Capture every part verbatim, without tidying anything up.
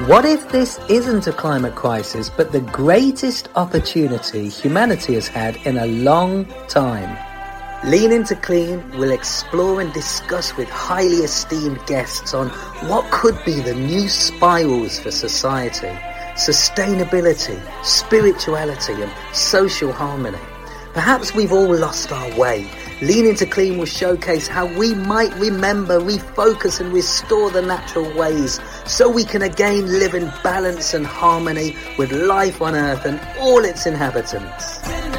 What if this isn't a climate crisis, but the greatest opportunity humanity has had in a long time? Lean Into Clean will explore and discuss with highly esteemed guests on what could be the new spirals for society, sustainability, spirituality and social harmony. Perhaps we've all lost our way. Lean Into Clean will showcase how we might remember, refocus and restore the natural ways so we can again live in balance and harmony with life on Earth and all its inhabitants.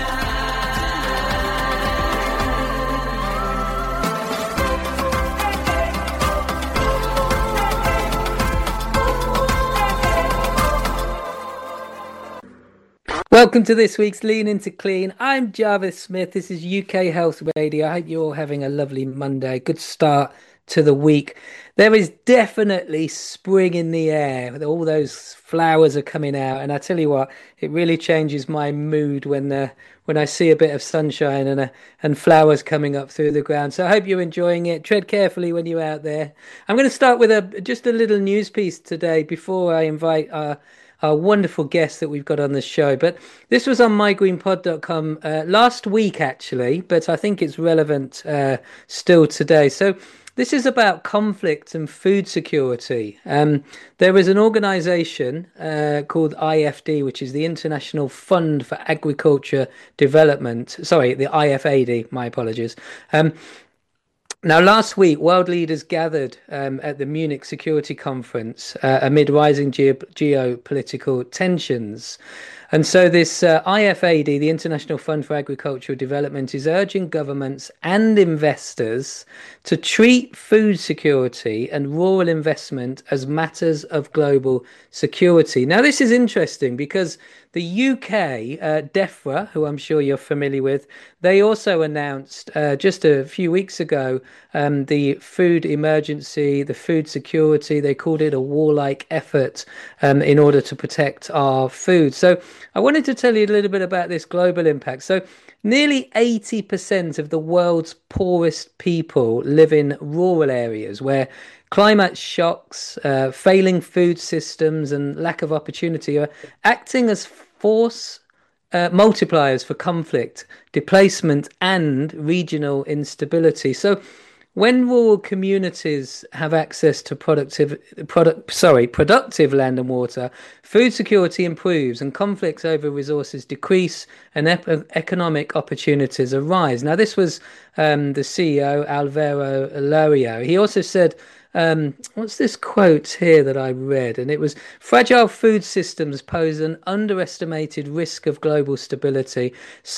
Welcome to this week's Lean Into Clean. I'm Jarvis Smith. This is U K Health Radio. I hope you're all having a lovely Monday. Good start to the week. There is definitely spring in the air. All those flowers are coming out, and I tell you what, it really changes my mood when uh, when I see a bit of sunshine and uh, and flowers coming up through the ground. So I hope you're enjoying it. Tread carefully when you're out there. I'm going to start with a just a little news piece today before I invite our our wonderful guest that we've got on the show. But this was on my green pod dot com uh, last week, actually, but I think it's relevant uh, still today. So this is about conflict and food security. Um, there is an organization uh, called I F D, which is the International Fund for Agriculture Development. Sorry, the I F A D, my apologies. Um, Now, last week, world leaders gathered um, at the Munich Security Conference uh, amid rising geo- geopolitical tensions. And so this uh, I F A D, the International Fund for Agricultural Development, is urging governments and investors to treat food security and rural investment as matters of global security. Now, this is interesting because the U K, uh, DEFRA, who I'm sure you're familiar with, they also announced uh, just a few weeks ago um, the food emergency, the food security. They called it a warlike effort um, in order to protect our food. So I wanted to tell you a little bit about this global impact. So nearly eighty percent of the world's poorest people live in rural areas where climate shocks, uh, failing food systems and lack of opportunity are acting as force uh, multipliers for conflict, displacement and regional instability. So when rural communities have access to productive, product, sorry, productive land and water, food security improves and conflicts over resources decrease and ep- economic opportunities arise. Now, this was um, the C E O, Alvaro Lario. He also said, Um, what's this quote here that I read? And it was, fragile food systems pose an underestimated risk of global stability,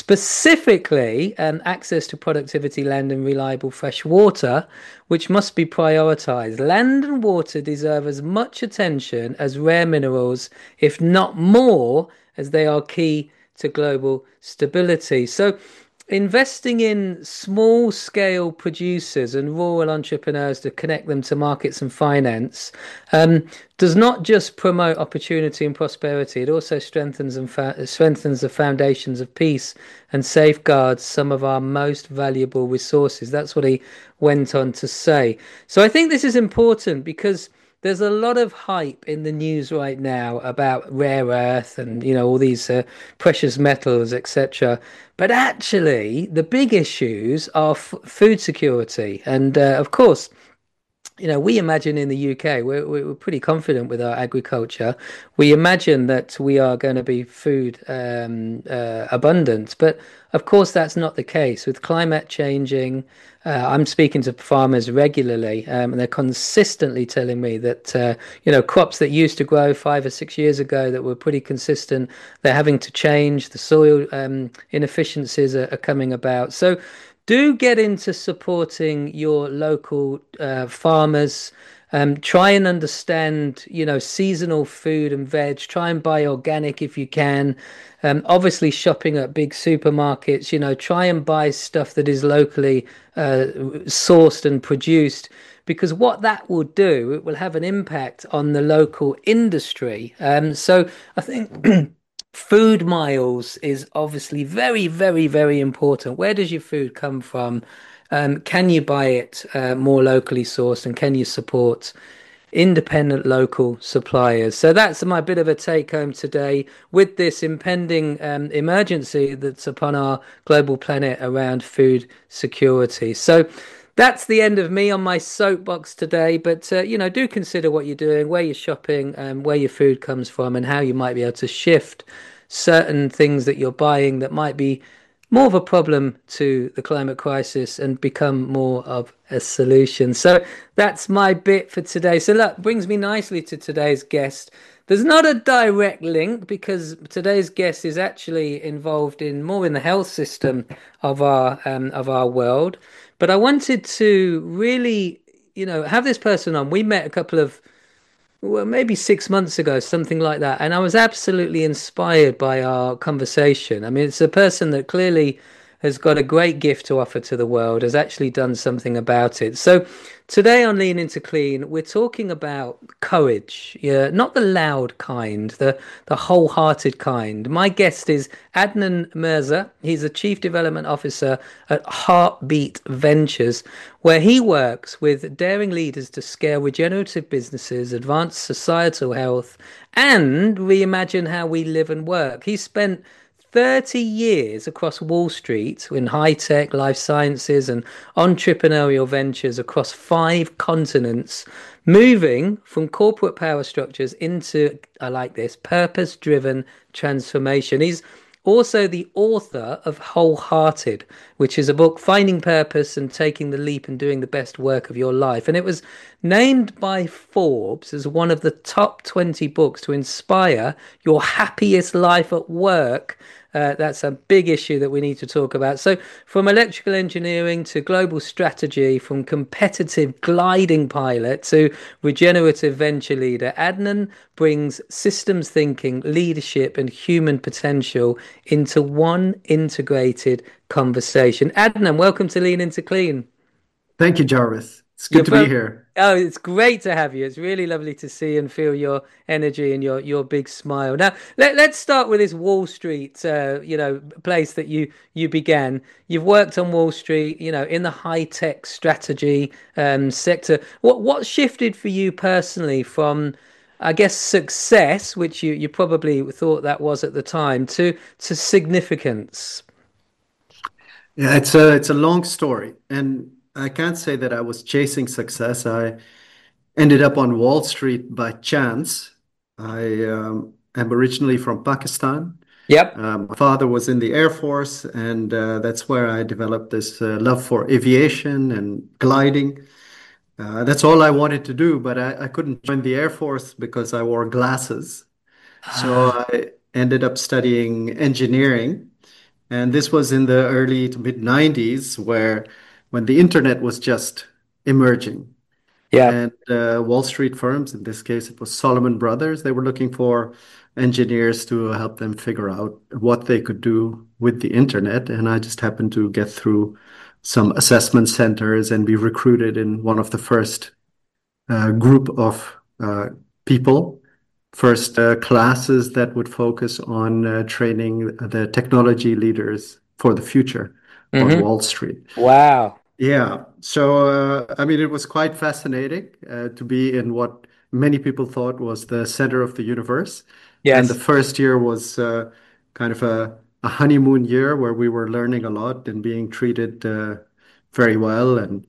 specifically um, access to productivity, land and reliable fresh water, which must be prioritized. Land and water deserve as much attention as rare minerals, if not more, as they are key to global stability. So investing in small scale producers and rural entrepreneurs to connect them to markets and finance um, does not just promote opportunity and prosperity, it also strengthens and fa- strengthens the foundations of peace and safeguards some of our most valuable resources. That's what he went on to say. So I think this is important because there's a lot of hype in the news right now about rare earth and, you know, all these uh, precious metals, et cetera. But actually, the big issues are f- food security. And uh, of course, you know, we imagine in the U K, we're, we're pretty confident with our agriculture. We imagine that we are going to be food um, uh, abundant. But of course, that's not the case. With climate changing, uh, I'm speaking to farmers regularly, um, and they're consistently telling me that, uh, you know, crops that used to grow five or six years ago that were pretty consistent, they're having to change. The soil um, inefficiencies are, are coming about. So do get into supporting your local uh, farmers. Um, try and understand, you know, seasonal food and veg. Try and buy organic if you can. Um, obviously, shopping at big supermarkets, you know, try and buy stuff that is locally uh, sourced and produced, because what that will do, it will have an impact on the local industry. Um, so I think food miles is obviously very, very, very important. Where does your food come from? Um, can you buy it uh, more locally sourced, and can you support independent local suppliers. So that's my bit of a take home today with this impending um, emergency that's upon our global planet around food security. So that's the end of me on my soapbox today. But uh, you know, do consider what you're doing, where you're shopping, um, where your food comes from, and how you might be able to shift certain things that you're buying that might be more of a problem to the climate crisis and become more of a solution. So that's my bit for today. So that brings me nicely to today's guest. There's not a direct link because today's guest is actually involved in more in the health system of our um, of our world. But I wanted to really, you know, have this person on. We met a couple of well, maybe six months ago, something like that. And I was absolutely inspired by our conversation. I mean, it's a person that clearly has got a great gift to offer to the world, has actually done something about it. So today on Lean Into Clean, we're talking about courage. Yeah, not the loud kind, the the wholehearted kind. My guest is Adnan Mirza. He's a Chief Development Officer at Heartbeat Ventures, where he works with daring leaders to scale regenerative businesses, advance societal health, and reimagine how we live and work. He spent thirty years across Wall Street in high tech, life sciences, and entrepreneurial ventures across five continents, moving from corporate power structures into, I like this, purpose driven transformation. He's also the author of Wholehearted, which is a book finding purpose and taking the leap and doing the best work of your life. And it was named by Forbes as one of the top twenty books to inspire your happiest life at work. Uh, that's a big issue that we need to talk about. So, from electrical engineering to global strategy, from competitive gliding pilot to regenerative venture leader, Adnan brings systems thinking, leadership, and human potential into one integrated conversation. Adnan, welcome to Lean Into Clean. Thank you, Jarvis. It's You're good to be both. here. Oh, it's great to have you. It's really lovely to see and feel your energy and your your big smile. Now, let, let's start with this Wall Street, uh, you know, place that you you began. You've worked on Wall Street, you know, in the high tech strategy um, sector. What what shifted for you personally from, I guess, success, which you you probably thought that was at the time, to to significance? Yeah, it's a it's a long story, and I can't say that I was chasing success. I ended up on Wall Street by chance. I um, am originally from Pakistan. Yep. Uh, my father was in the Air Force, and uh, that's where I developed this uh, love for aviation and gliding. Uh, that's all I wanted to do, but I, I couldn't join the Air Force because I wore glasses. So Ah, I ended up studying engineering. And this was in the early to mid nineties, where when the internet was just emerging. yeah. And uh, Wall Street firms, in this case, it was Solomon Brothers, they were looking for engineers to help them figure out what they could do with the internet. And I just happened to get through some assessment centers and be recruited in one of the first uh, group of uh, people, first uh, classes that would focus on uh, training the technology leaders for the future on Mm-hmm. Wall Street. Wow. Yeah, so uh, I mean, it was quite fascinating uh, to be in what many people thought was the center of the universe. And the Yes. first year was uh, kind of a, a honeymoon year where we were learning a lot and being treated uh, very well. And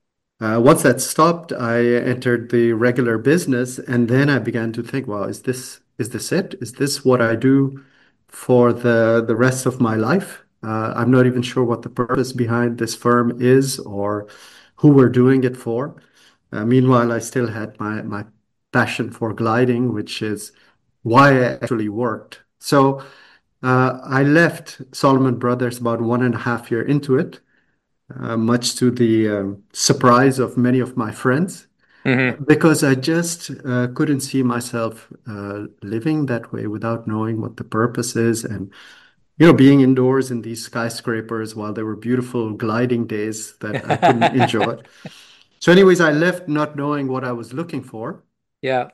uh, once that stopped, I entered the regular business, and then I began to think, well, is this is this it? Is this what I do for the the rest of my life? Uh, I'm not even sure what the purpose behind this firm is or who we're doing it for. Uh, meanwhile, I still had my my passion for gliding, which is why I actually worked. So uh, I left Solomon Brothers about one and a half year into it, uh, much to the um, surprise of many of my friends, Hmm. because I just uh, couldn't see myself uh, living that way without knowing what the purpose is. And, you know, being indoors in these skyscrapers while there were beautiful gliding days that I couldn't enjoy. So, anyways, I left not knowing what I was looking for. Yeah.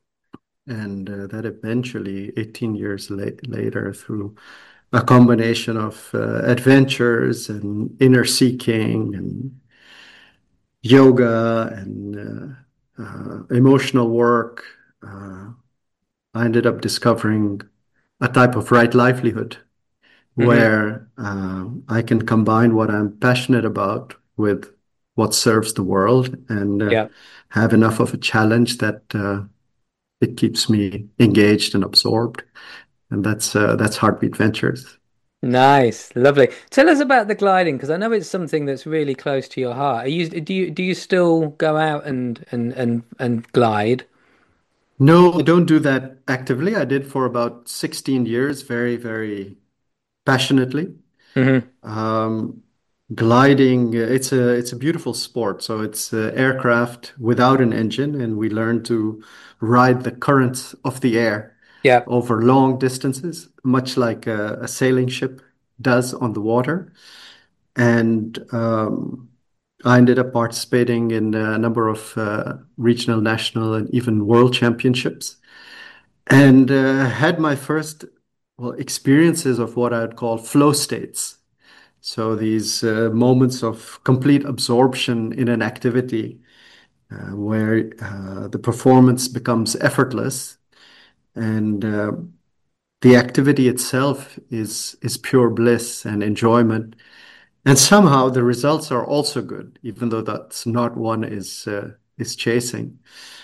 And uh, that eventually, eighteen years la later, through a combination of uh, adventures and inner seeking and yoga and uh, uh, emotional work, uh, I ended up discovering a type of right livelihood Hmm. where uh, I can combine what I'm passionate about with what serves the world and uh, Yeah. have enough of a challenge that uh, it keeps me engaged and absorbed. And that's uh, that's Heartbeat Ventures. Nice, lovely. Tell us about the gliding because I know it's something that's really close to your heart. Are you do you do you still go out and and and and glide? No, I don't do that actively. I did for about sixteen years, very, very passionately. Hmm. Um, Gliding, uh, it's a it's a beautiful sport. So it's uh, aircraft without an engine, and we learn to ride the currents of the air Yeah. over long distances, much like a, a sailing ship does on the water. And um, I ended up participating in a number of uh, regional, national, and even world championships, and uh, had my first well experiences of what I'd call flow states. So these uh, moments of complete absorption in an activity uh, where uh, the performance becomes effortless and uh, the activity itself is is pure bliss and enjoyment. And somehow the results are also good, even though that's not one is uh, is chasing.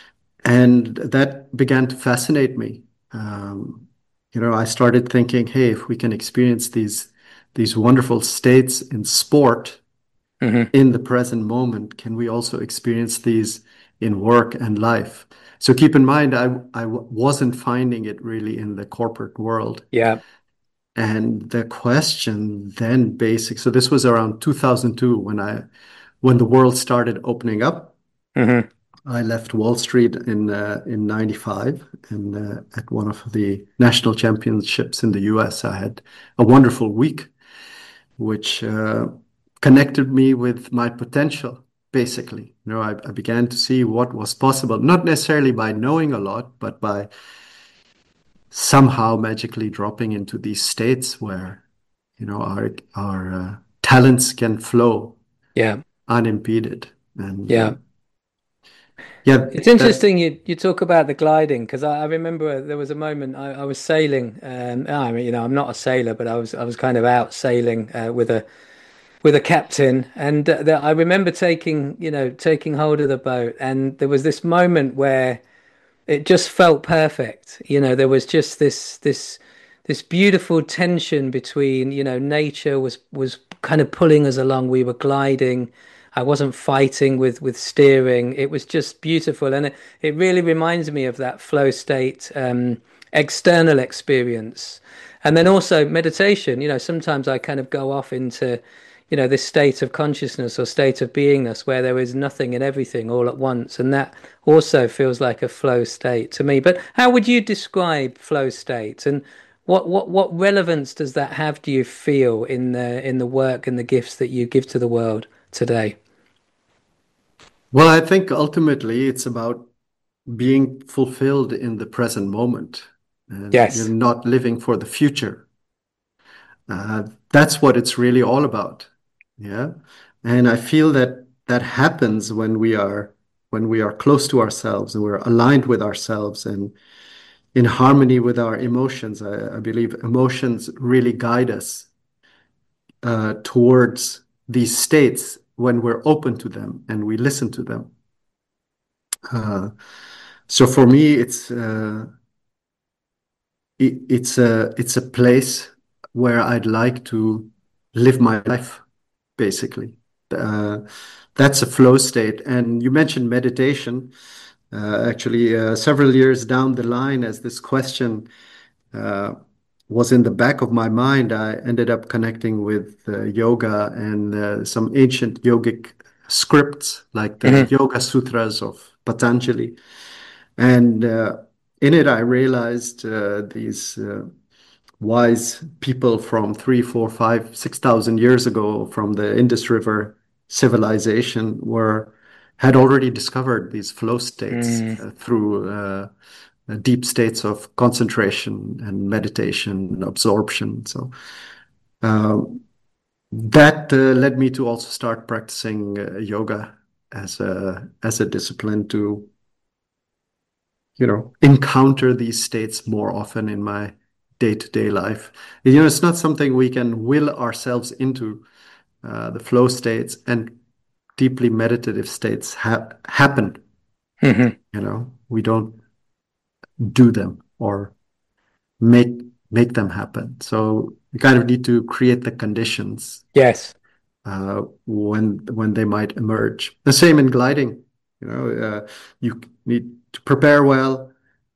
And that began to fascinate me. Um, you know, I started thinking, hey, if we can experience these these wonderful states in sport Hmm. in the present moment, can we also experience these in work and life? So keep in mind, I I w- wasn't finding it really in the corporate world. Yeah. And the question then basic, so this was around two thousand two when I when the world started opening up. Hmm. I left Wall Street in uh, in ninety-five, and uh, at one of the national championships in the U S, I had a wonderful week, which uh, connected me with my potential. Basically, you know, I, I began to see what was possible, not necessarily by knowing a lot, but by somehow magically dropping into these states where, you know, our our uh, talents can flow Yeah. unimpeded. And uh, Yeah. yeah, It's that interesting you you talk about the gliding because I, I remember there was a moment I, I was sailing. Um, I mean, you know, I'm not a sailor, but I was I was kind of out sailing uh, with a with a captain, and uh, the, I remember taking you know taking hold of the boat, and there was this moment where it just felt perfect. You know, there was just this this this beautiful tension between, you know, nature was was kind of pulling us along. We were gliding. I wasn't fighting with with steering. It was just beautiful, and it, it really reminds me of that flow state, um, external experience. And then also meditation. You know, sometimes I kind of go off into, you know, this state of consciousness or state of beingness where there is nothing and everything all at once. And that also feels like a flow state to me. But how would you describe flow state? And what, what, what relevance does that have, do you feel, in the in the work and the gifts that you give to the world today? well, I think ultimately it's about being fulfilled in the present moment, and you're Yes. not living for the future. Uh, that's what it's really all about. Yeah. And I feel that that happens when we are when we are close to ourselves and we're aligned with ourselves and in harmony with our emotions. I, I believe emotions really guide us uh, towards these states when we're open to them and we listen to them. Uh, so for me, it's uh, it, it's a it's a place where I'd like to live my life, basically. Uh, that's a flow state. And you mentioned meditation. Uh, actually, uh, several years down the line, as this question uh, was in the back of my mind, I ended up connecting with uh, yoga and uh, some ancient yogic scripts like the Hmm. Yoga Sutras of Patanjali. And uh, in it, I realized uh, these uh, wise people from three, four, five, six thousand years ago from the Indus River civilization were had already discovered these flow states Mm. uh, through uh, uh, deep states of concentration and meditation and absorption. So um, that uh, led me to also start practicing uh, yoga as a as a discipline to you know, encounter these states more often in my day-to-day life. You know, it's not something we can will ourselves into. Uh, the flow states and deeply meditative states ha happen. Hmm. You know, we don't do them or make make them happen. So you kind of need to create the conditions Yes. uh, when when they might emerge. The same in gliding. You know, uh, you need to prepare well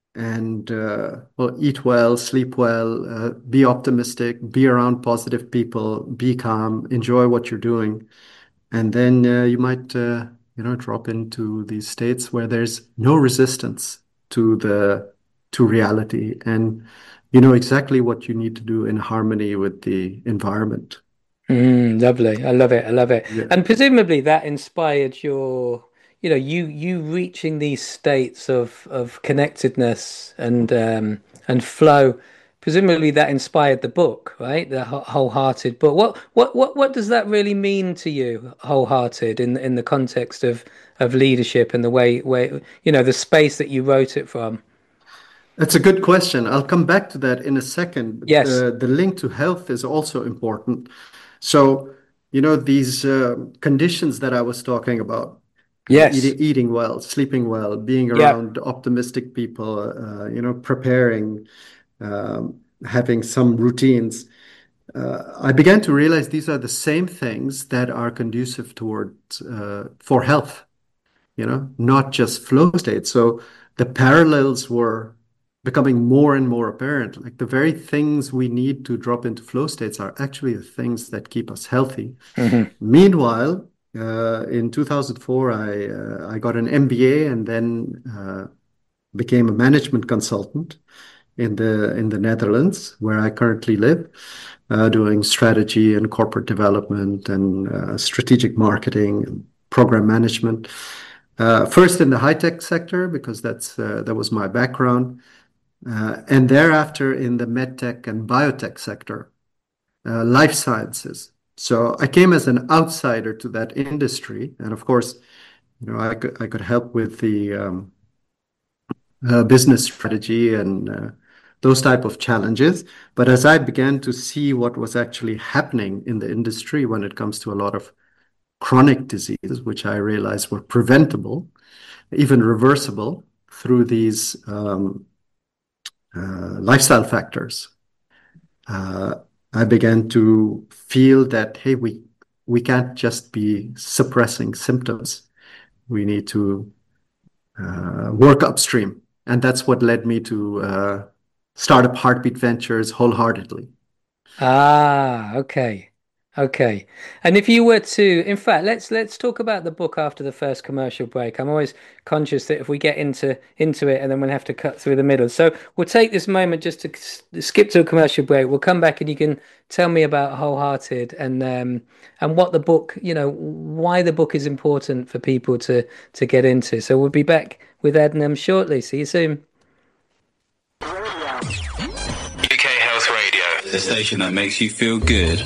and uh, well, eat well, sleep well, uh, be optimistic, be around positive people, be calm, enjoy what you're doing, and then uh, you might uh, you know drop into these states where there's no resistance to the to reality, and you know exactly what you need to do in harmony with the environment. Mm, lovely. I love it. I love it. Yeah. And presumably that inspired your, you know, you you reaching these states of of connectedness and um and flow. Presumably that inspired the book, right? The Wh- Wholehearted book. What what what what does that really mean to you, wholehearted, in in the context of of leadership and the way way you know the space that you wrote it from? That's a good question. I'll come back to that in a second. But Yes. the the link to health is also important. So, you know, these uh, conditions that I was talking about, you know, Yes. eating eating well, sleeping well, being Yeah. around optimistic people, uh, you know, preparing, um, having some routines. Uh, I began to realize these are the same things that are conducive towards uh, for health, you know, not just flow state. So the parallels were becoming more and more apparent. Like the very things we need to drop into flow states are actually the things that keep us healthy. Hmm. Meanwhile, uh, in two thousand four, I uh, I got an M B A and then uh, became a management consultant in the in the Netherlands, where I currently live, uh, doing strategy and corporate development and uh, strategic marketing and program management. Uh, first in the high tech sector because that's uh, that was my background, uh, and thereafter in the med tech and biotech sector, uh, life sciences. So I came as an outsider to that industry, and of course, you know, I could I could help with the um, uh, business strategy and uh, those type of challenges. But as I began to see what was actually happening in the industry when it comes to a lot of chronic diseases, which I realized were preventable, even reversible through these um, uh, lifestyle factors, uh, I began to feel that, hey, we we can't just be suppressing symptoms. We need to uh, work upstream. And that's what led me to uh, start up Heartbeat Ventures wholeheartedly. Ah, okay. Okay. And if you were to, in fact, let's let's talk about the book after the first commercial break. I'm always conscious that if we get into into it and then we'll have to cut through the middle. So we'll take this moment just to s- skip to a commercial break. We'll come back and you can tell me about Wholehearted and um and what the book, you know, why the book is important for people to to get into. So we'll be back with Adnam shortly. See you soon. U K Health Radio, the station that makes you feel good.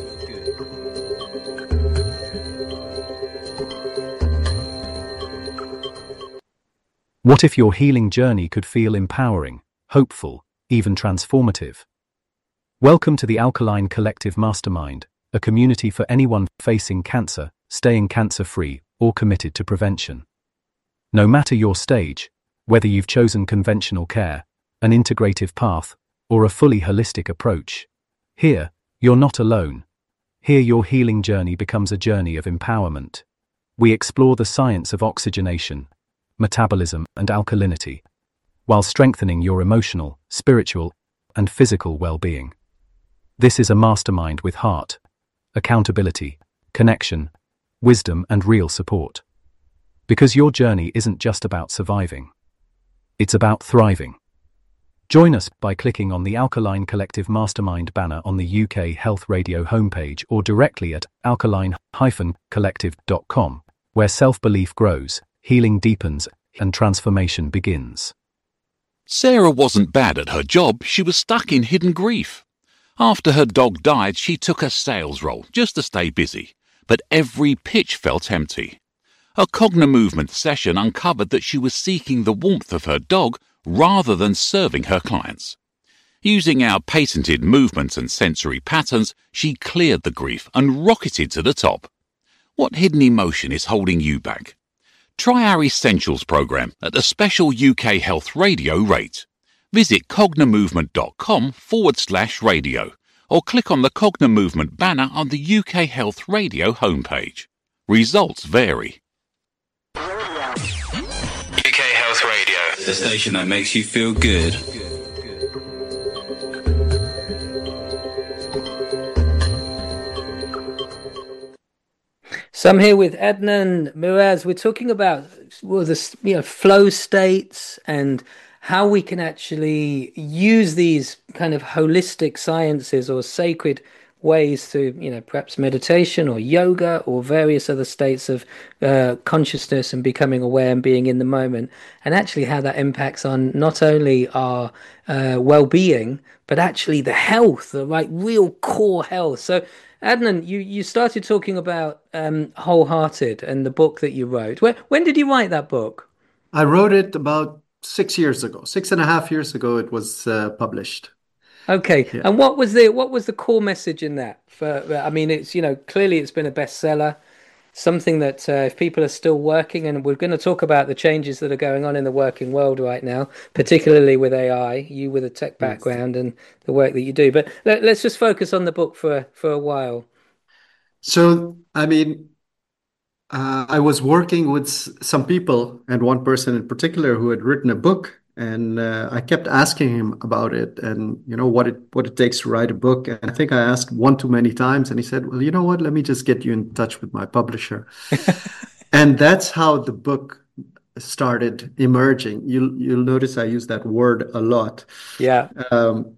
What if your healing journey could feel empowering, hopeful, even transformative? Welcome to the Alkaline Collective Mastermind, a community for anyone facing cancer, staying cancer-free, or committed to prevention. No matter your stage, whether you've chosen conventional care, an integrative path, or a fully holistic approach, here, you're not alone. Here your healing journey becomes a journey of empowerment. We explore the science of oxygenation, metabolism, and alkalinity, while strengthening your emotional, spiritual, and physical well-being. This is a mastermind with heart, accountability, connection, wisdom, and real support. Because your journey isn't just about surviving. It's about thriving. Join us by clicking on the Alkaline Collective Mastermind banner on the U K Health Radio homepage or directly at alkaline dash collective dot com, where self-belief grows, healing deepens, and transformation begins. Sarah wasn't bad at her job, she was stuck in hidden grief. After her dog died, she took a sales role just to stay busy, but every pitch felt empty. A Cognimovement session uncovered that she was seeking the warmth of her dog rather than serving her clients. Using our patented movement and sensory patterns, she cleared the grief and rocketed to the top. What hidden emotion is holding you back? Try our Essentials program at a special U K Health Radio rate. Visit cognimovement.com forward slash radio or click on the Cogna Movement banner on the U K Health Radio homepage. Results vary. U K Health Radio, the station that makes you feel good. So I'm here with Adnan Miraz. We're talking about well, the you know, flow states and how we can actually use these kind of holistic sciences or sacred ways through, you know, perhaps meditation or yoga or various other states of uh, consciousness and becoming aware and being in the moment, and actually how that impacts on not only our uh, well-being, but actually the health, the like real core health. So Adnan, you, you started talking about um, Wholehearted and the book that you wrote. When, when did you write that book? I wrote it about six years ago. Six and a half years ago, it was uh, published. Okay, Yeah. and what was the what was the core message in that? For I mean, it's you know clearly it's been a bestseller, something that uh, if people are still working, and we're going to talk about the changes that are going on in the working world right now, particularly with A I. You with a tech Yes. background and the work that you do, but let, let's just focus on the book for for a while. So, I mean, uh, I was working with s- some people, and one person in particular who had written a book, and uh, I kept asking him about it, and you know what it what it takes to write a book. And I think I asked one too many times, and he said, "Well, you know what? Let me just get you in touch with my publisher." And that's how the book started emerging. You'll you'll notice I use that word a lot. Yeah. Um,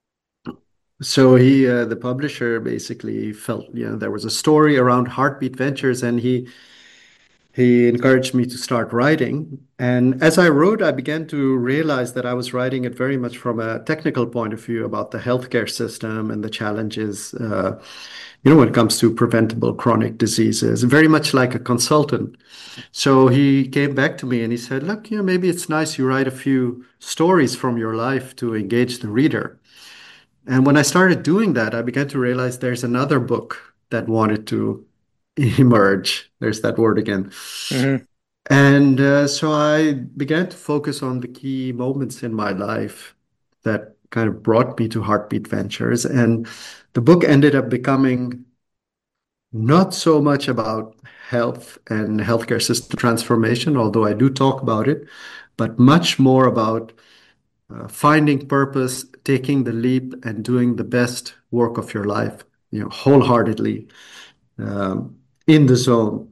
so he, uh, the publisher, basically felt, you know, there was a story around Heartbeat Ventures, and he he encouraged me to start writing. And as I wrote, I began to realize that I was writing it very much from a technical point of view about the healthcare system and the challenges, uh, you know, when it comes to preventable chronic diseases, very much like a consultant. So he came back to me and he said, look, you know, maybe it's nice you write a few stories from your life to engage the reader. And when I started doing that, I began to realize there's another book that wanted to emerge. There's that word again. Hmm. And uh, so I began to focus on the key moments in my life that kind of brought me to Heartbeat Ventures. And the book ended up becoming not so much about health and healthcare system transformation, although I do talk about it, but much more about uh, finding purpose, taking the leap, and doing the best work of your life, you know, wholeheartedly, um, in the zone.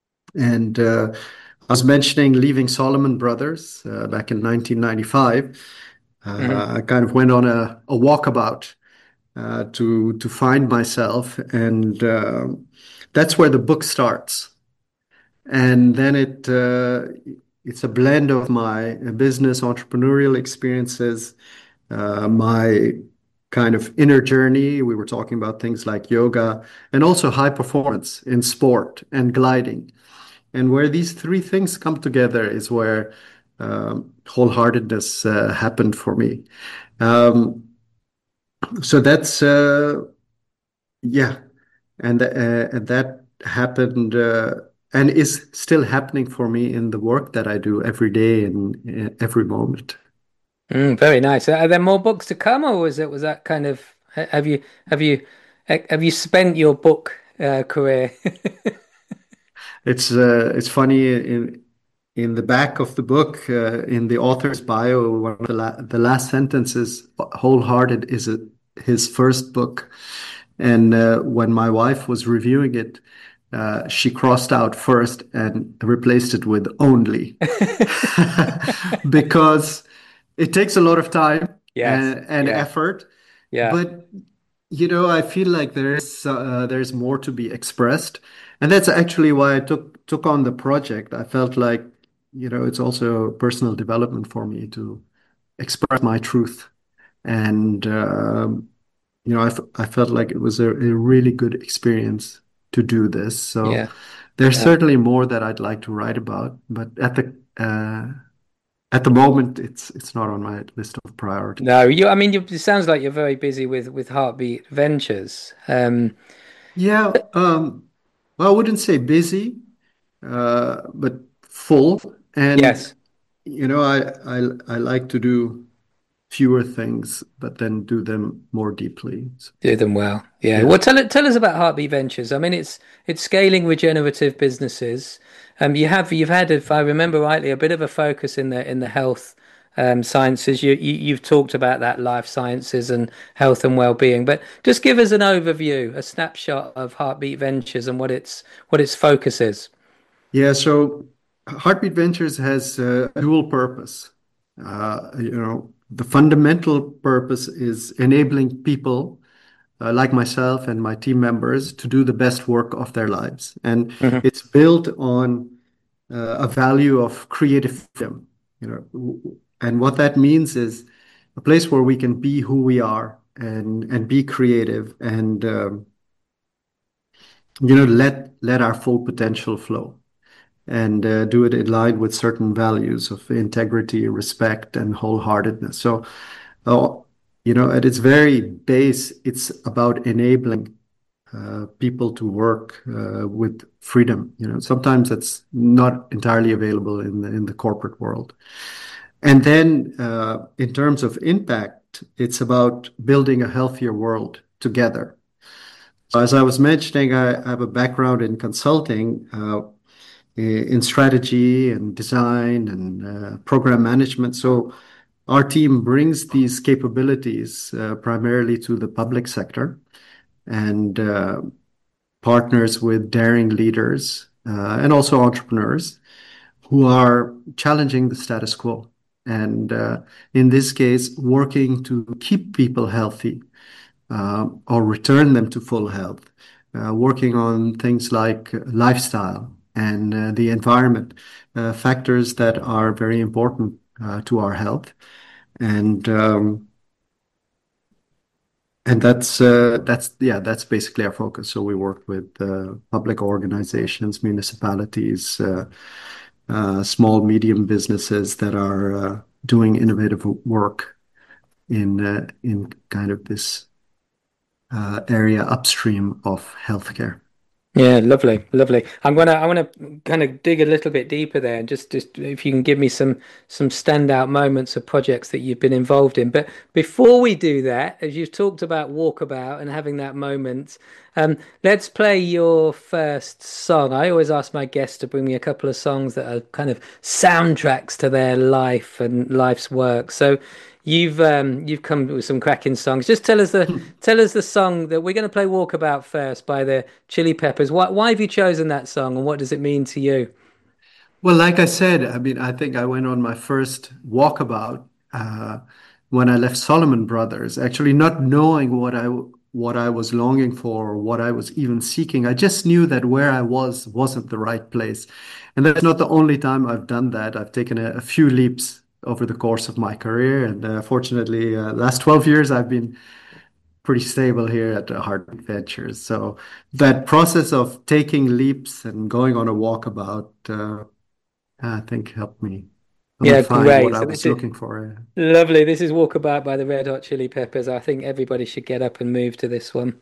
And uh, I was mentioning leaving Solomon Brothers uh, back in nineteen ninety-five. Uh, Hmm. I kind of went on a, a walkabout uh, to to find myself, and uh, that's where the book starts. And then it uh, it's a blend of my business entrepreneurial experiences, uh, my kind of inner journey. We were talking about things like yoga and also high performance in sport and gliding. And where these three things come together is where um, wholeheartedness uh, happened for me. Um, so that's uh, yeah, and uh, and that happened uh, and is still happening for me in the work that I do every day and uh, every moment. Mm, very nice. Are there more books to come, or was it was that kind of have you have you have you spent your book uh, career? It's uh, it's funny in in the back of the book, uh, in the author's bio, one of the la the last sentence is "Wholehearted is a, his first book." And uh, when my wife was reviewing it, uh, she crossed out first and replaced it with only because it takes a lot of time Yes. and, and Yeah. effort. Yeah. But you know, I feel like there's uh, there's more to be expressed, and that's actually why I took took on the project. I felt like, you know, it's also personal development for me to express my truth, and um, you know, I, f I felt like it was a, a really good experience to do this. So Yeah. there's Yeah. certainly more that I'd like to write about, but at the uh, at the moment, it's it's not on my list of priorities. No, you. I mean, you, it sounds like you're very busy with with Heartbeat Ventures. Um, Yeah, um, well, I wouldn't say busy, uh, but full. And yes. you know, I, I I like to do fewer things, but then do them more deeply. So, Do them well. Yeah. yeah. Well, tell it, tell us about Heartbeat Ventures. I mean, it's it's scaling regenerative businesses. Um, you have you've had, if I remember rightly, a bit of a focus in the in the health um, sciences. You, you you've talked about that life sciences and health and well-being. But just give us an overview, a snapshot of Heartbeat Ventures and what its what its focus is. Yeah, so Heartbeat Ventures has a dual purpose. Uh, you know, the fundamental purpose is enabling people uh, like myself and my team members to do the best work of their lives. And Hmm. it's built on uh, a value of creative freedom, you know, and what that means is a place where we can be who we are and and be creative and um, you know let let our full potential flow and uh, do it in line with certain values of integrity, respect, and wholeheartedness. So, uh, you know, at its very base, it's about enabling uh, people to work uh, with freedom. You know, sometimes it's not entirely available in the, in the corporate world. And then, uh, in terms of impact, it's about building a healthier world together. So as I was mentioning, I, I have a background in consulting. Uh, in strategy and design and uh, program management. So our team brings these capabilities uh, primarily to the public sector and uh, partners with daring leaders uh, and also entrepreneurs who are challenging the status quo. And uh, in this case, working to keep people healthy uh, or return them to full health, uh, working on things like lifestyle and uh, the environment, uh, factors that are very important uh, to our health. And um, and that's uh, that's yeah that's basically our focus. So we work with uh, public organizations, municipalities, uh, uh, small medium businesses that are uh, doing innovative work in uh, in kind of this uh, area upstream of healthcare. Yeah, lovely, lovely. I'm gonna I want to kind of dig a little bit deeper there, and just just if you can give me some some standout moments of projects that you've been involved in. But before we do that, as you've talked about Walkabout and having that moment, um, let's play your first song. I always ask my guests to bring me a couple of songs that are kind of soundtracks to their life and life's work. So You've um, you've come with some cracking songs. Just tell us the tell us the song that we're going to play "Walkabout" first by the Chili Peppers. Why why have you chosen that song, and what does it mean to you? Well, like I said, I mean, I think I went on my first walkabout uh, when I left Solomon Brothers, actually not knowing what I what I was longing for or what I was even seeking. I just knew that where I was wasn't the right place. And that's not the only time I've done that. I've taken a, a few leaps over the course of my career. And uh, fortunately, uh, last twelve years, I've been pretty stable here at uh, Heartbeat Ventures. So that process of taking leaps and going on a walkabout, uh, I think helped me helped me Yeah, find what great. I So this was is looking for. lovely. This is "Walkabout" by the Red Hot Chili Peppers. I think everybody should get up and move to this one.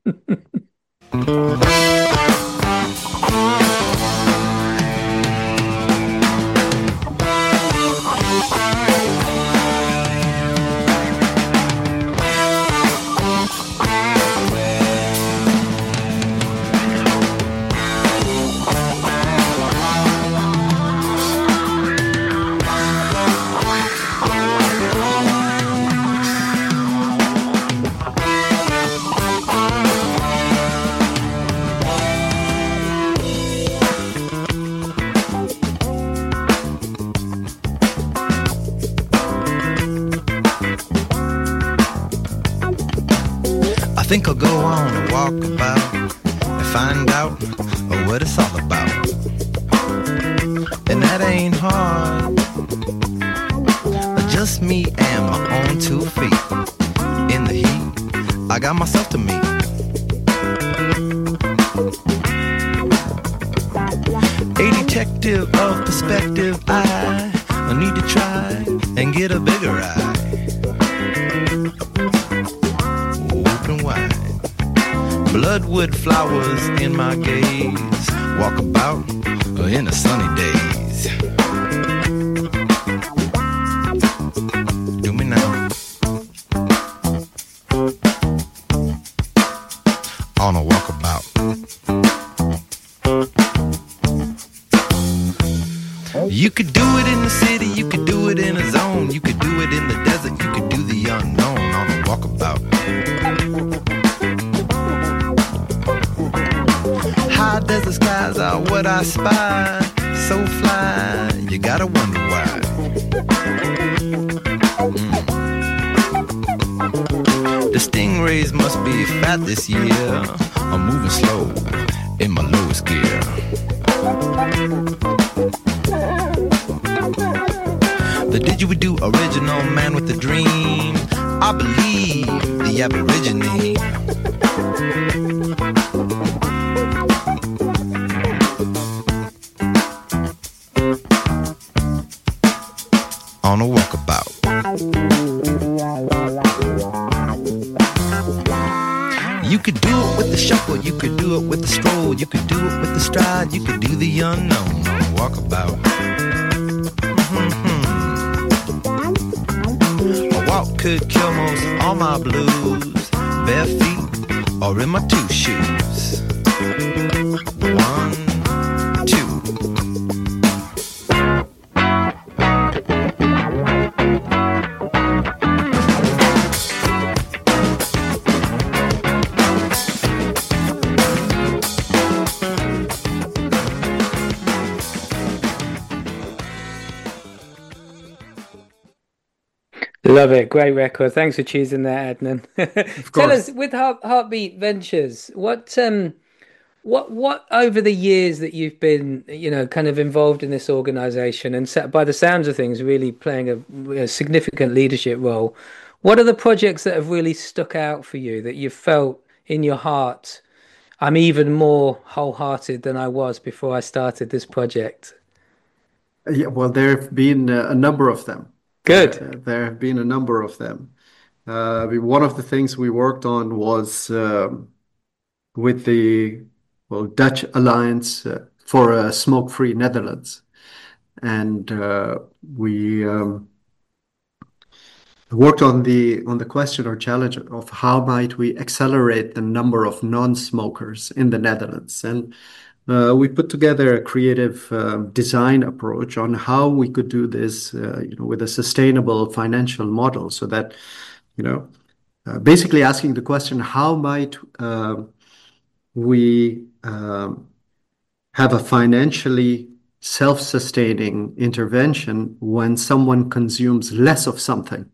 I think I'll go on a walkabout and find out what it's all about. And that ain't hard. Just me and my own two feet. In the heat, I got myself to meet. A detective of perspective, I I need to try and get a bigger eye. Open wide. Bloodwood flowers in my gaze. Walk about in the sunny days. Do me now. On a walkabout. You could do it in the city, you could do it in a zone, you could do it in the desert, you could do the unknown on a walkabout. High desert skies are what I spy, so fly, you gotta wonder why. Mm. The stingrays must be fat this year, I'm moving slow in my lowest gear. The didgeridoo original man with the dream, I believe the Aborigine. On a walkabout. You could do it with the shuffle, you could do it with the stroll, you could do it with the stride, you could do the unknown on a walkabout. Mm-hmm. A walk could kill most all my blues, bare feet or in my two shoes. One, two. Love it. Great record. Thanks for choosing that, Adnan. Of Tell course. us, with Heart, Heartbeat Ventures, what um what what over the years that you've been, you know, kind of involved in this organization and sa- by the sounds of things, really playing a, a significant leadership role, what are the projects that have really stuck out for you that you've felt in your heart, I'm even more wholehearted than I was before I started this project? Yeah, well, there have been uh, a number of them. Good. Uh, there have been a number of them. Uh, we- one of the things we worked on was um, with the well Dutch Alliance uh, for a Smoke-Free Netherlands, and uh, we um, worked on the on the question or challenge of how might we accelerate the number of non-smokers in the Netherlands. And uh, we put together a creative um, design approach on how we could do this, uh, you know, with a sustainable financial model, so that, you know, uh, basically asking the question, how might uh, we um, have a financially self-sustaining intervention when someone consumes less of something?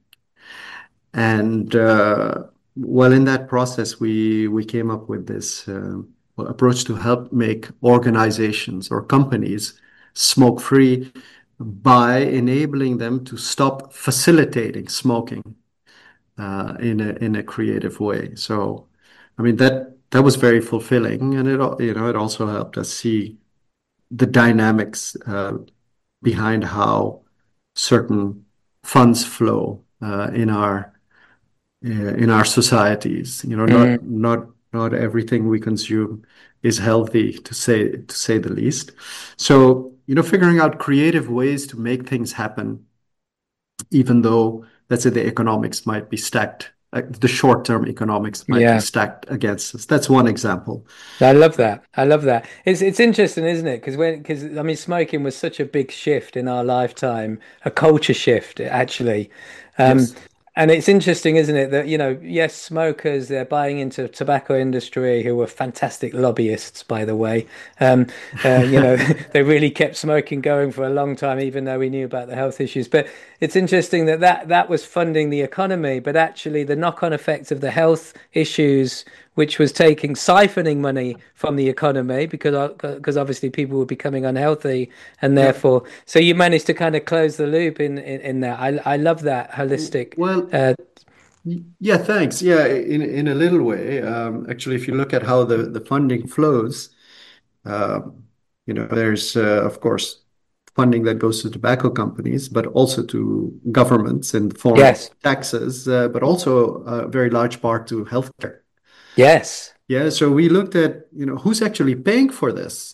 And uh, well, in that process, we we came up with this uh, approach to help make organizations or companies smoke free by enabling them to stop facilitating smoking uh, in a in a creative way. So, I mean that that was very fulfilling, and it al- you know it also helped us see the dynamics uh, behind how certain funds flow uh, in our uh, in our societies. You know, Mm, not not not everything we consume is healthy, to say to say the least. So, you know, figuring out creative ways to make things happen, even though, let's say, the economics might be stacked, like the short-term economics might be yeah. stacked against us. That's one example. I love that. I love that. It's it's interesting, isn't it? Because when because I mean, smoking was such a big shift in our lifetime, a culture shift actually. Um, Yes. and it's interesting, isn't it, that you know, yes, smokers they're buying into tobacco industry who were fantastic lobbyists, by the way. Um, uh, you know, they really kept smoking going for a long time, even though we knew about the health issues. But it's interesting that that that was funding the economy, but actually the knock-on effects of the health issues which was taking siphoning money from the economy because because obviously people were becoming unhealthy and Yeah. therefore so you managed to kind of close the loop in in, in that. I I love that holistic. Well, Uh, y- yeah, thanks. Yeah, in in a little way. Um, actually, if you look at how the the funding flows, um, you know, there's uh, of course funding that goes to tobacco companies, but also to governments in the form Yes. of taxes, uh, but also a very large part to healthcare. Yes. Yeah, so we looked at, you know, who's actually paying for this?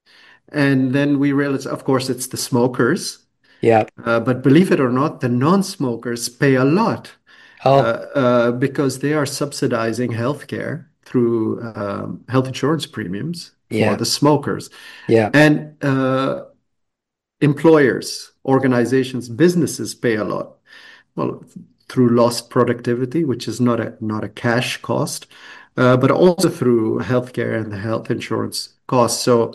And then we realized, of course, it's the smokers. Yeah. Uh, but believe it or not, the non-smokers pay a lot Oh, uh, uh, because they are subsidizing healthcare through um, health insurance premiums for yeah. the smokers. Yeah. And uh, employers, organizations, businesses pay a lot. Well, through lost productivity, which is not a not a cash cost, uh, but also through healthcare and the health insurance costs. So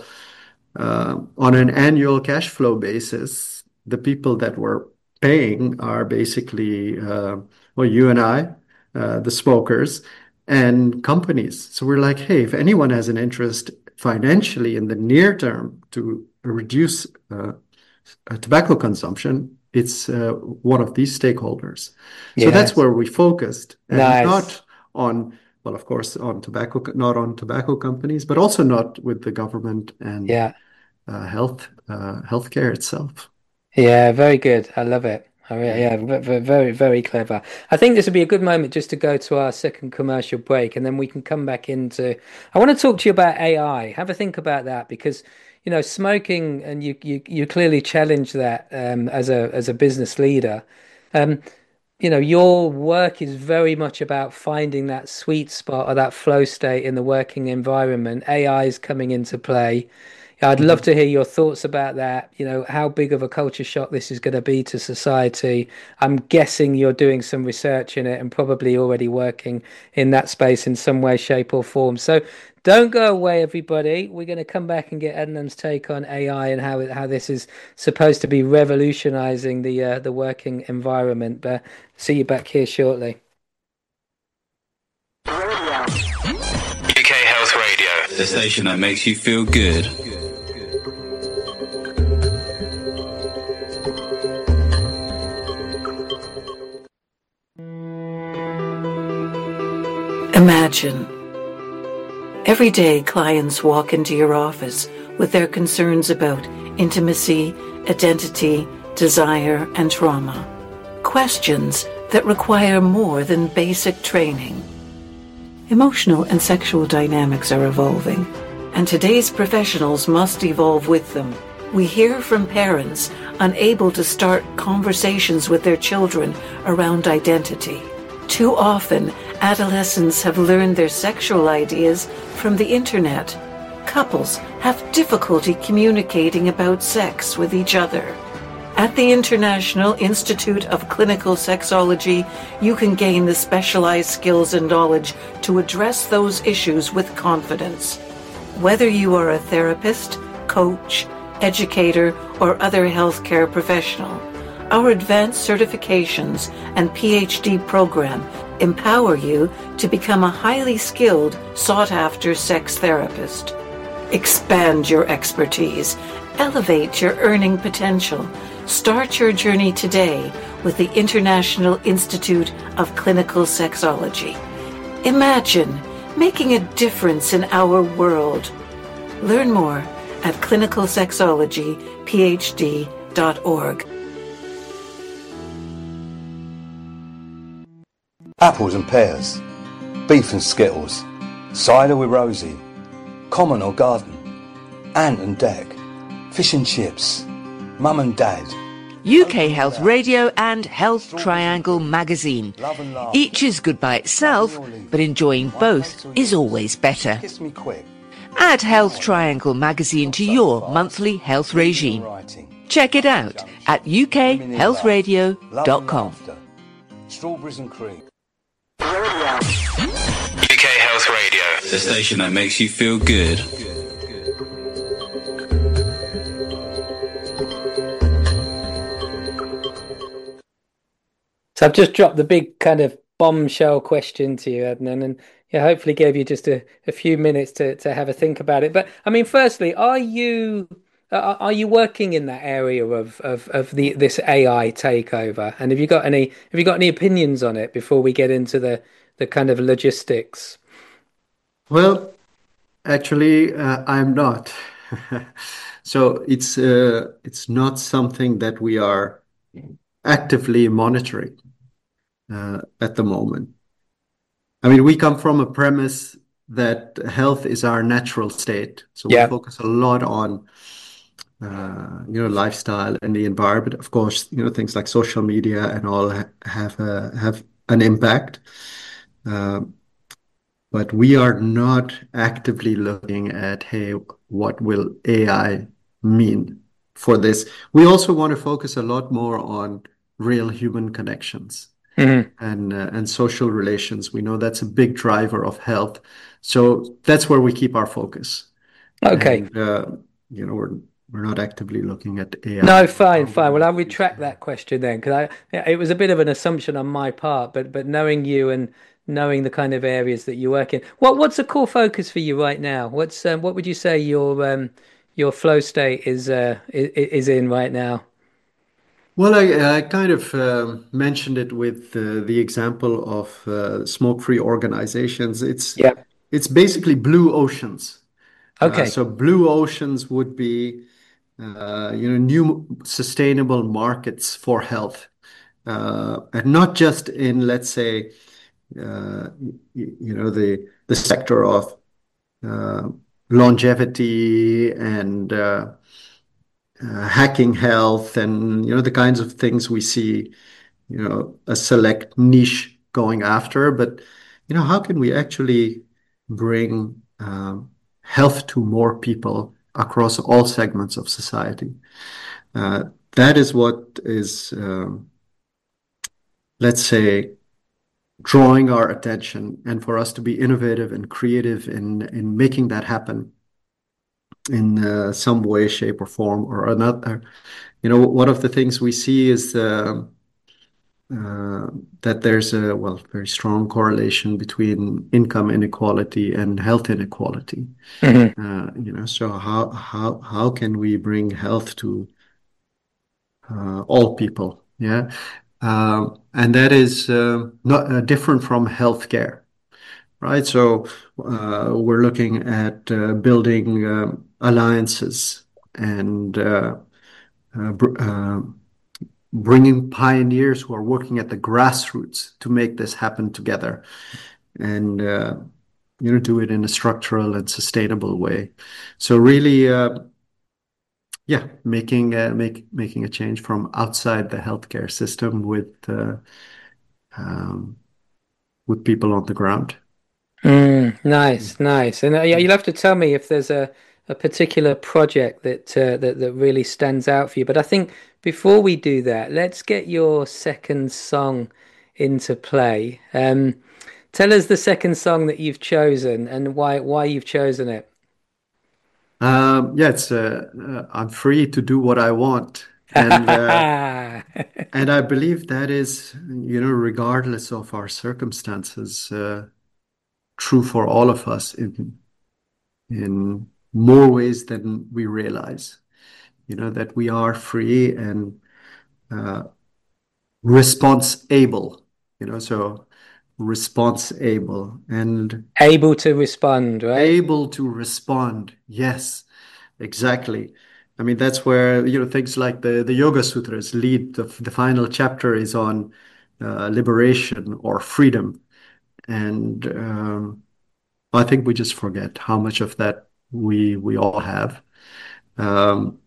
uh, on an annual cash flow basis, the people that were paying are basically, uh, well, you and I, uh, the smokers, and companies. So we're like, hey, if anyone has an interest financially in the near term to reduce uh, uh, tobacco consumption, it's uh, one of these stakeholders. So Yes. that's where we focused, and Nice. not on, well, of course, on tobacco, not on tobacco companies, but also not with the government and Yeah. uh, health, uh, healthcare itself. Yeah, very good. I love it. I re- yeah, ve- ve- very, very clever. I think this would be a good moment just to go to our second commercial break, and then we can come back into. I want to talk to you about A I. Have a think about that because, you know, smoking, and you you you clearly challenge that um, as a as a business leader. Um, you know, your work is very much about finding that sweet spot or that flow state in the working environment. A I is coming into play. I'd love to hear your thoughts about that. You know, how big of a culture shock this is going to be to society. I'm guessing you're doing some research in it and probably already working in that space in some way, shape, or form. So don't go away, everybody. We're going to come back and get Adnan's take on A I and how it, how this is supposed to be revolutionizing the uh, the working environment. But see you back here shortly. U K Health Radio, the station that makes you feel good. Imagine. Every day, clients walk into your office with their concerns about intimacy, identity, desire, and trauma. Questions that require more than basic training. Emotional and sexual dynamics are evolving, and today's professionals must evolve with them. We hear from parents unable to start conversations with their children around identity. Too often, adolescents have learned their sexual ideas from the internet. Couples have difficulty communicating about sex with each other. At the International Institute of Clinical Sexology, you can gain the specialized skills and knowledge to address those issues with confidence. Whether you are a therapist, coach, educator, or other healthcare professional, our advanced certifications and P H D program empower you to become a highly skilled, sought-after sex therapist. Expand your expertise, elevate your earning potential. Start your journey today with the International Institute of Clinical Sexology. Imagine making a difference in our world. Learn more at clinical sexology p h d dot org. Apples and pears, beef and skittles, cider with Rosie, common or garden, ant and deck, fish and chips, mum and dad. U K Health Radio and Health Triangle magazine. Each is good by itself, but enjoying both is always better. Kiss me quick. Add Health Triangle magazine to your monthly health regime. Check it out at u k health radio dot com. Strawberries and cream. U K Health Radio, the station that makes you feel good. So I've just dropped the big kind of bombshell question to you, Adnan, and yeah, hopefully gave you just a, a few minutes to, to have a think about it. But I mean, firstly, are you uh, are you working in that area of, of, of the this A I takeover? And have you got any have you got any opinions on it before we get into the, the kind of logistics? Well, actually, uh, I'm not. So it's uh, it's not something that we are actively monitoring uh, at the moment. I mean, we come from a premise that health is our natural state. So we Yeah. focus a lot on uh, you know, lifestyle and the environment. Of course, you know, things like social media and all ha have a, have an impact. Uh, but we are not actively looking at, hey, what will A I mean for this? We also want to focus a lot more on real human connections Mhm. and uh, and social relations. We know that's a big driver of health. So that's where we keep our focus. Okay. And uh, you know, we're we're not actively looking at A I. No, fine, How fine. will Well, I'll it use retract that question then, because I yeah, it was a bit of an assumption on my part, but but knowing you and knowing the kind of areas that you work in, what what's a core focus for you right now? What's um, what would you say your um your flow state is uh is, is in right now? Well, I, I kind of um mentioned it with uh, the example of uh, smoke-free organizations. It's Yeah. it's basically blue oceans. Uh, Okay. so blue oceans would be uh, you know, new sustainable markets for health, uh, and not just in, let's say, uh, you, you know, the the sector of uh, longevity and uh, uh, hacking health, and you know, the kinds of things we see, you know, a select niche going after. But you know, how can we actually bring um, health to more people across all segments of society? Uh, that is what is, um, let's say, drawing our attention, and for us to be innovative and creative in in making that happen in uh, some way, shape, or form or another. You know, one of the things we see is uh, uh, that there's a, well, very strong correlation between income inequality and health inequality. Mhm. Uh, you know, so how how how can we bring health to uh, all people? Yeah, um, and that is uh, not uh, different from healthcare, right? So uh, we're looking at uh, building um alliances and uh, uh, br uh, bringing pioneers who are working at the grassroots to make this happen together, and uh, you know, do it in a structural and sustainable way. So really, uh, yeah, making uh, make making a change from outside the healthcare system with uh, um, with people on the ground. Mm, nice, nice. And uh, yeah, you'll have to tell me if there's a, a particular project that, uh, that that really stands out for you. But I think before we do that, let's get your second song into play. Um, tell us the second song that you've chosen and why why you've chosen it. Um, yeah, it's uh, uh, I'm free to do what I want, and uh, and I believe that is, you know, regardless of our circumstances, uh, true for all of us in in more ways than we realize. You know, that we are free and uh, response able. You know, so response able and Able to respond, right? able to respond. Yes, exactly. I mean, that's where, you know, things like the, the Yoga Sutras lead. The, the final chapter is on uh, liberation or freedom. And um, I think we just forget how much of that we we all have, um,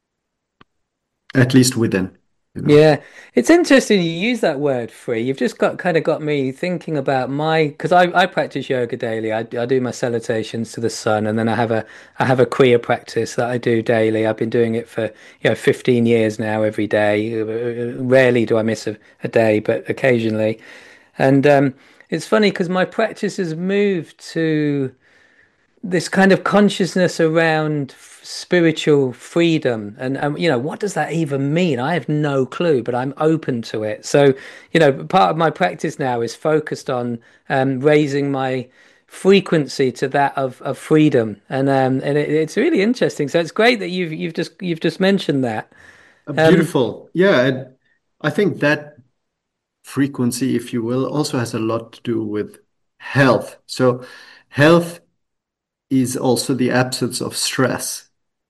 at least within, you know. Yeah, it's interesting you use that word free. You've just got kind of got me thinking about my because I, I practice yoga daily. I, I do my salutations to the sun, and then I have a I have a Kriya practice that I do daily. I've been doing it for you know fifteen years now, every day. Rarely do I miss a, a day, but occasionally. And um, it's funny because my practice has moved to this kind of consciousness around f- spiritual freedom and um, you know what does that even mean? I have no clue, but I'm open to it. So you know part of my practice now is focused on um, raising my frequency to that of, of freedom, and um, and it, it's really interesting. So it's great that you've you've just you've just mentioned that. Uh, um, Beautiful. Yeah, and I think that frequency, if you will, also has a lot to do with health. So health is also the absence of stress.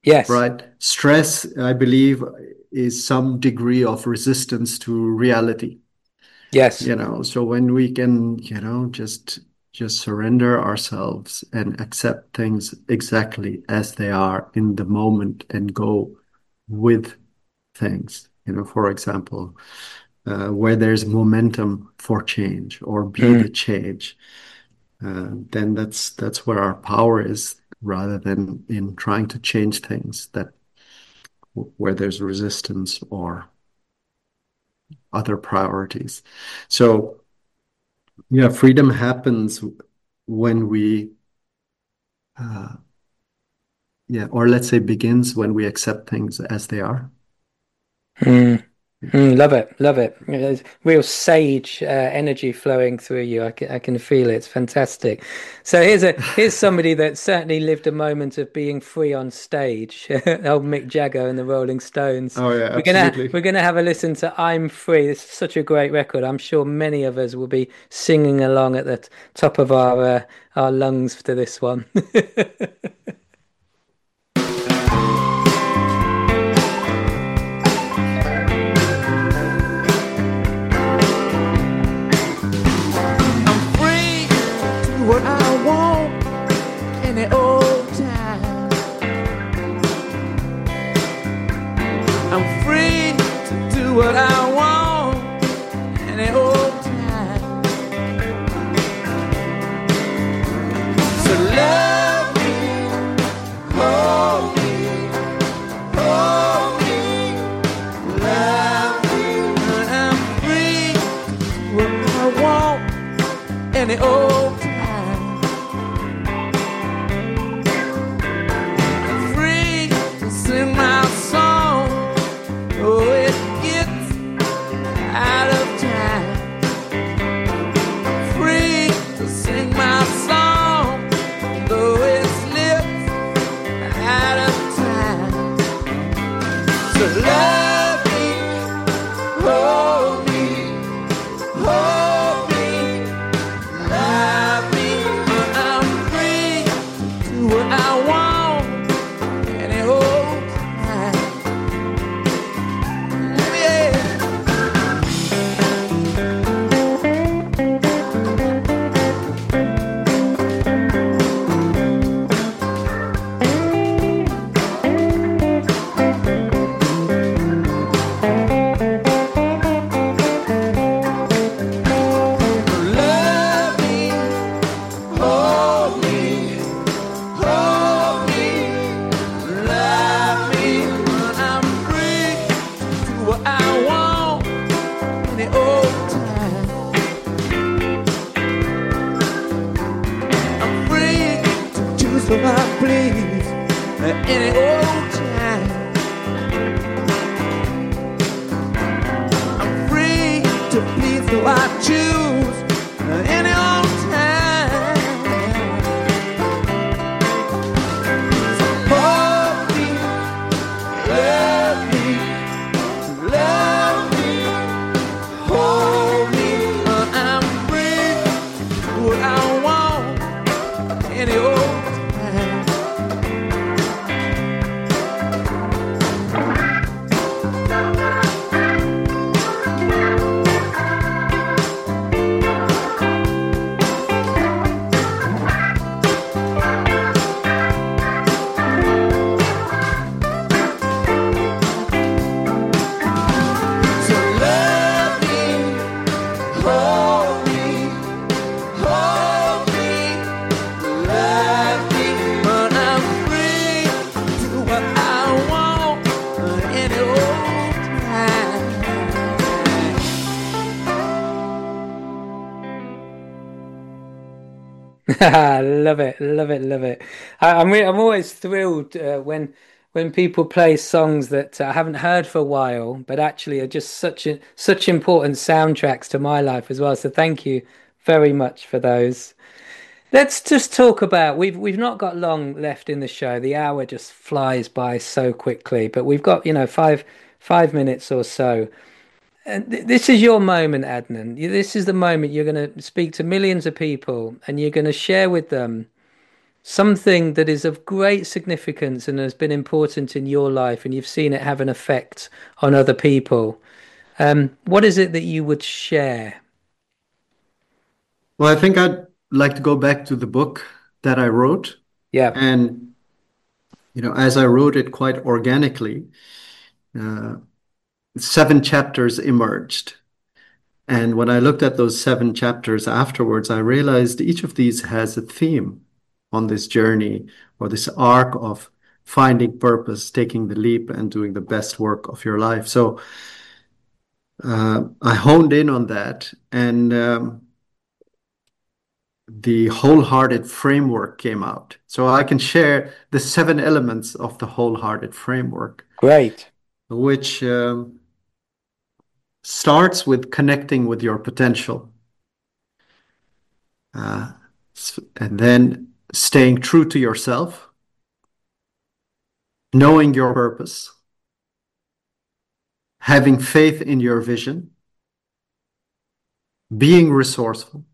Yes. right? Stress, I believe, is some degree of resistance to reality. Yes. You know, so when we can, you know, just just surrender ourselves and accept things exactly as they are in the moment and go with things, you know, for example, uh, where there's momentum for change or be Mm. the change, uh, then that's that's where our power is, rather than in trying to change things that where there's resistance or other priorities. So yeah, freedom happens when we, uh, yeah, or let's say begins when we accept things as they are. Mm. Mm, love it, love it. There's real sage uh, energy flowing through you. I can, I can feel it. It's fantastic. So here's a here's somebody that certainly lived a moment of being free on stage. Old Mick Jagger and the Rolling Stones. Oh yeah, We're gonna absolutely. we're gonna have a listen to "I'm Free." This is such a great record. I'm sure many of us will be singing along at the t- top of our uh, our lungs to this one. What I want any old time. I'm free to do what I want any old time. So love me, hold me, hold me, love me. I'm free to do what I want any old time. Sing my song, oh, it gets out of time. Free to sing my song, though it slips out of time. So love me, hold me, hold me, love me. I'm free to do what I want, any old. So I please any old time. I'm free to please who I choose any old time. So hold me, love me, love me, hold me. I'm free to do what I want any old time. Love it, love it, love it. I, I'm re I'm always thrilled uh, when when people play songs that I haven't heard for a while, but actually are just such a, such important soundtracks to my life as well. So thank you very much for those. Let's just talk about we've we've not got long left in the show. The hour just flies by so quickly, but we've got, you know, five five minutes or so. And th this is your moment, Adnan. You- This is the moment you're going to speak to millions of people and you're going to share with them something that is of great significance and has been important in your life, and you've seen it have an effect on other people. Um, what is it that you would share? Well, I think I'd like to go back to the book that I wrote. Yeah. And, you know, as I wrote it quite organically, uh, seven chapters emerged. And when I looked at those seven chapters afterwards, I realized each of these has a theme on this journey or this arc of finding purpose, taking the leap, and doing the best work of your life. So uh, I honed in on that, and um, the wholehearted framework came out. So I can share the seven elements of the wholehearted framework. Great. Which um, starts with connecting with your potential. Uh, and then staying true to yourself, knowing your purpose, having faith in your vision, being resourceful,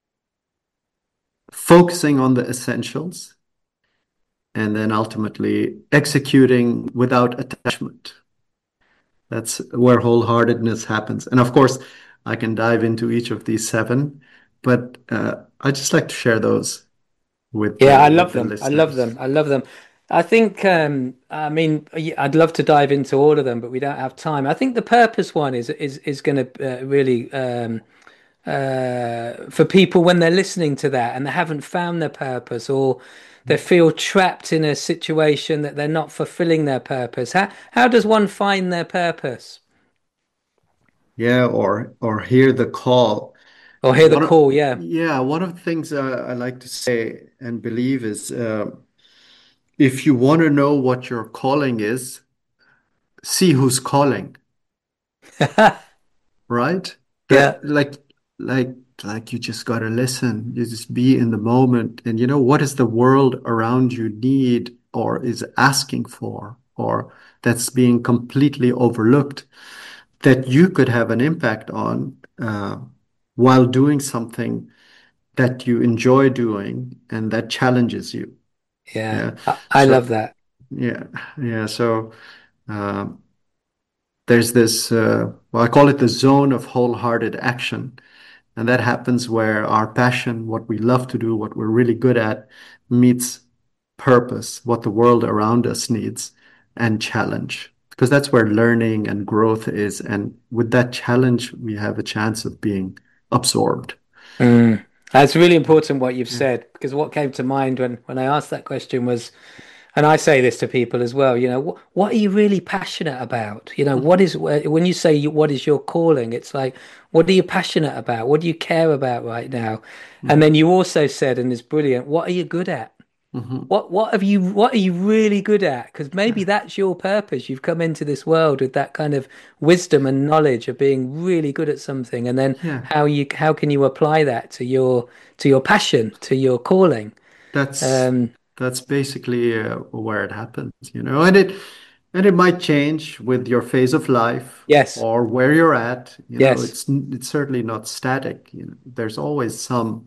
focusing on the essentials, and then ultimately executing without attachment. That's where wholeheartedness happens. And of course, I can dive into each of these seven, but uh, I just like to share those with Yeah, uh, I with love the them. I love listeners. them. I love them. I think, um, I mean, y- I'd love to dive into all of them, but we don't have time. I think the purpose one is is is going to uh, really um, uh, for people when they're listening to that and they haven't found their purpose, or they feel trapped in a situation that they're not fulfilling their purpose. How how does one find their purpose Yeah, or or hear the call. or hear the One of, call? Yeah. yeah, one of the things uh, I like to say and believe is uh, if you want to know what your calling is, see who's calling, right? Yeah. That like like like you just gotta listen. You just be in the moment, and you know what is the world around you need or is asking for, or that's being completely overlooked, that you could have an impact on uh, while doing something that you enjoy doing and that challenges you. Yeah. Yeah. I, I love So that. yeah, yeah. So um, there's this, uh, well, I call it the zone of wholehearted action. And that happens where our passion, what we love to do, what we're really good at, meets purpose, what the world around us needs, and challenge. Because that's where learning and growth is. And with that challenge, we have a chance of being absorbed. Mm. That's really important what you've Yeah. said, because what came to mind when when I asked that question was, and I say this to people as well, you know, what what are you really passionate about? You know, what is when you say you, what is your calling? It's like, what are you passionate about? What do you care about right now? And Mhm. then you also said, and it's brilliant, what are you good at? Mhm. What what have you what are you really good at? Because maybe that's your purpose. You've come into this world with that kind of wisdom and knowledge of being really good at something, and then Yeah, how you how can you apply that to your to your passion, to your calling? that's Um, that's basically uh, where it happens, you know, and it and it might change with your phase of life yes, or where you're at. You know, yes, it's it's certainly not static. You know, there's always some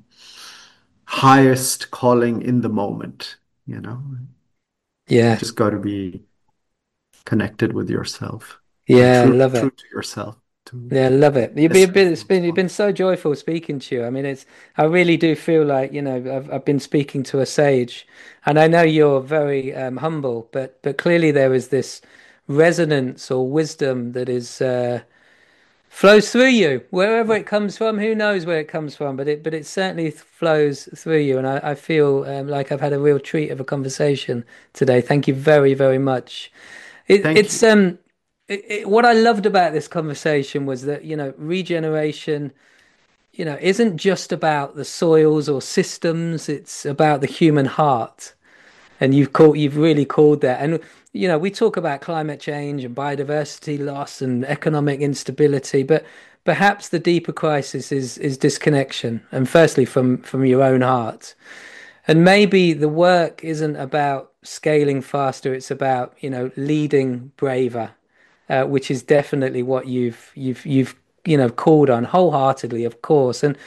highest calling in the moment. You know, you yeah, just got to be connected with yourself and yeah, true love true it. to yourself to Yeah, love it. You've been, listen been- for it's what's been, you've calling. been so joyful speaking to you. I mean, it's, I really do feel like, you know, I've, I've been speaking to a sage, and I know you're very um, humble, but, but clearly there is this resonance or wisdom that is, uh, flows through you, wherever it comes from. Who knows where it comes from, but it, but it certainly flows through you. And I, I feel um, like I've had a real treat of a conversation today. Thank you very, very much. It, Thank it's, you. um, it, it, what I loved about this conversation was that, you know, regeneration, you know, isn't just about the soils or systems, it's about the human heart. And you've called, you've really called that. And, you know, we talk about climate change and biodiversity loss and economic instability, but perhaps the deeper crisis is is disconnection. And firstly, from from your own heart. And maybe the work isn't about scaling faster, it's about, you know, leading braver, uh, which is definitely what you've you've you've you know called on wholeheartedly, of course. And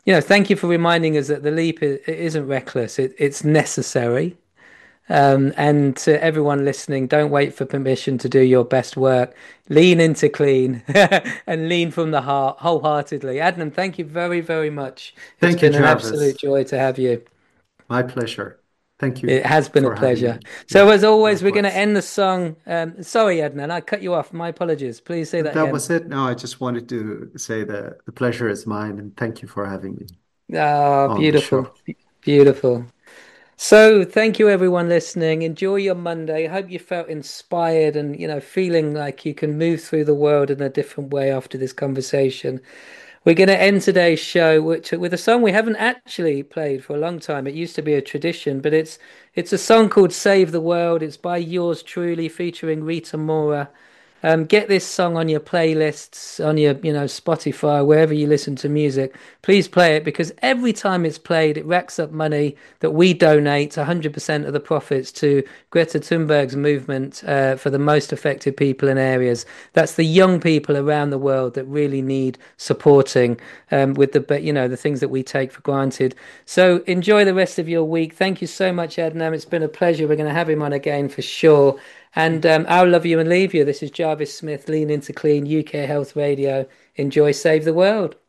you know, thank you for reminding us that the leap is, it isn't reckless. It, it's necessary. Um, and to everyone listening, don't wait for permission to do your best work. Lean into clean and lean from the heart wholeheartedly. Adnan, thank you very, very much. It's Thank you, been an Jarvis. absolute joy to have you. My pleasure. Thank you It has been a for having pleasure. me. So, Yeah, as always, we're going to likewise. end the song. Um, sorry, Adnan, I cut you off. My apologies. Please say that That again. was it. No, I just wanted to say that the pleasure is mine, and thank you for having me Ah, on the beautiful. show. Beautiful. So, thank you everyone listening. Enjoy your Monday. I hope you felt inspired and, you know, feeling like you can move through the world in a different way after this conversation. We're going to end today's show which, with a song we haven't actually played for a long time. It used to be a tradition, but it's it's a song called Save the World. It's by yours truly, featuring Rita Mora. Um, get this song on your playlists, on your, you know, Spotify, wherever you listen to music. Please play it, because every time it's played, it racks up money that we donate one hundred percent of the profits to Greta Thunberg's movement uh, for the most affected people in areas. That's the young people around the world that really need supporting um, with the, you know, the things that we take for granted. So enjoy the rest of your week. Thank you so much, Adnan. It's been a pleasure. We're going to have him on again for sure. And um, I'll love you and leave you. This is Jarvis Smith, Lean Into Clean, U K Health Radio. Enjoy Save the World.